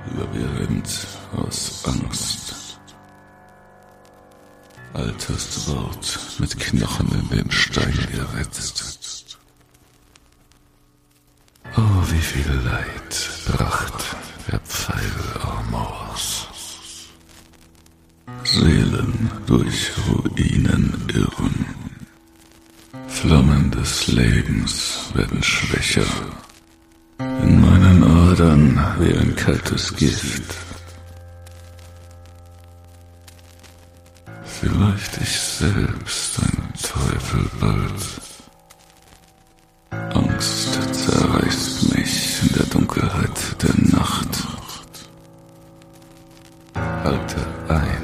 Labyrinth aus Angst. Altes Wort mit Knochen in den Stein geritzt. Oh, wie viel Leid bracht der Pfeil Amors. Seelen durch Ruinen irren. Flammen des Lebens werden schwächer. In meinen Adern wie ein kaltes Gift. Vielleicht ich selbst ein Teufel bald. Angst zerreißt mich in der Dunkelheit der Nacht. Halte ein.